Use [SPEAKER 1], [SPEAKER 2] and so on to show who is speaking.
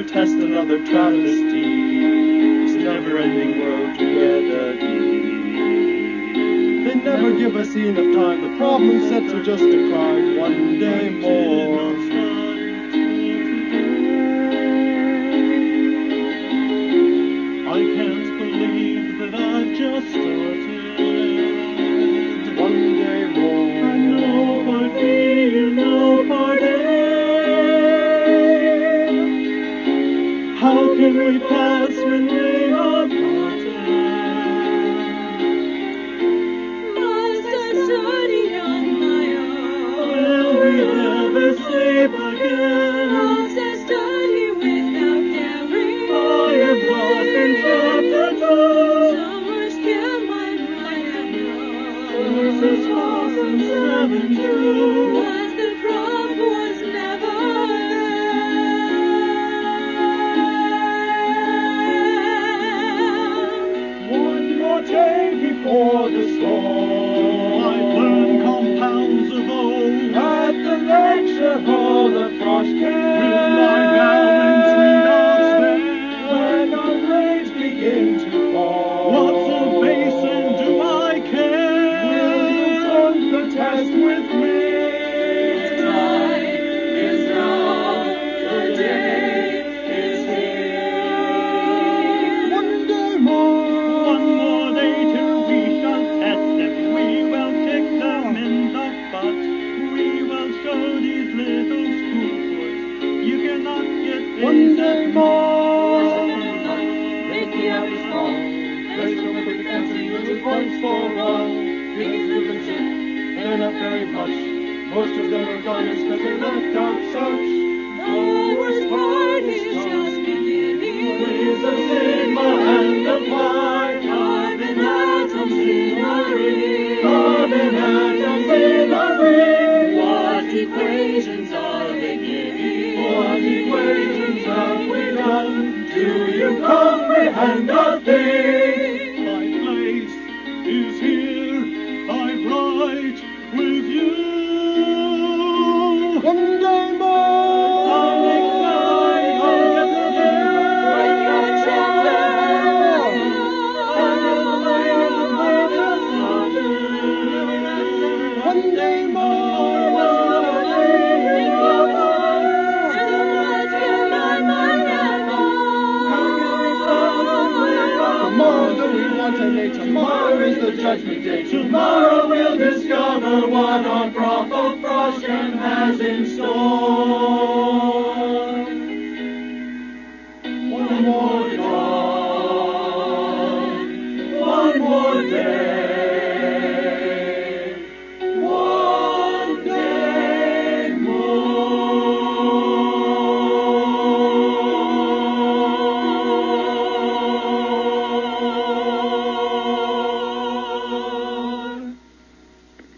[SPEAKER 1] test, another travesty. This never-ending road to where the They never give us enough time. The problem sets are just a crime. One day more. I can't believe that I've just started. One day more. And nobody, nobody. How can we pass when we are parted?
[SPEAKER 2] Must I study on my own?
[SPEAKER 1] Will we ever sleep again?
[SPEAKER 2] Must I study without daring?
[SPEAKER 1] I have lost in chapter 2.
[SPEAKER 2] Summers kill my mind and
[SPEAKER 1] This is far from 7-2.
[SPEAKER 2] But the prompt was never there.
[SPEAKER 1] One more day before the storm. I learn compounds of O. At the lecture hall, the frost came. We'll lie down and treat our spare. When the rains begin to fall. What's a basin, do I care? Will you flunk the test with me?
[SPEAKER 2] Time is now, the day is here.
[SPEAKER 1] One day more. One more day till we shall test them. We will kick them in the butt. We will show these little schoolboys you cannot get A's. One day more.
[SPEAKER 2] Make the apples fall.
[SPEAKER 1] Let's go with the fancy little points for all.
[SPEAKER 2] Things move and shift.
[SPEAKER 1] They're not very much. Most of them are gone because they left out such.
[SPEAKER 2] The worst part is just beginning.
[SPEAKER 1] Waves of sigma and the pi.
[SPEAKER 2] Carbon atoms in a ring.
[SPEAKER 1] Carbon atoms in a ring.
[SPEAKER 2] What equations are they giving?
[SPEAKER 1] What equations have we done? Do you comprehend a thing? My place is here. I'm right with you. One day more. I'm excited.
[SPEAKER 2] Break your chapter.
[SPEAKER 1] One day more. Tomorrow we want a day. Tomorrow is the judgment day. Tomorrow we'll discover what our Prof. Froschen has in store. One more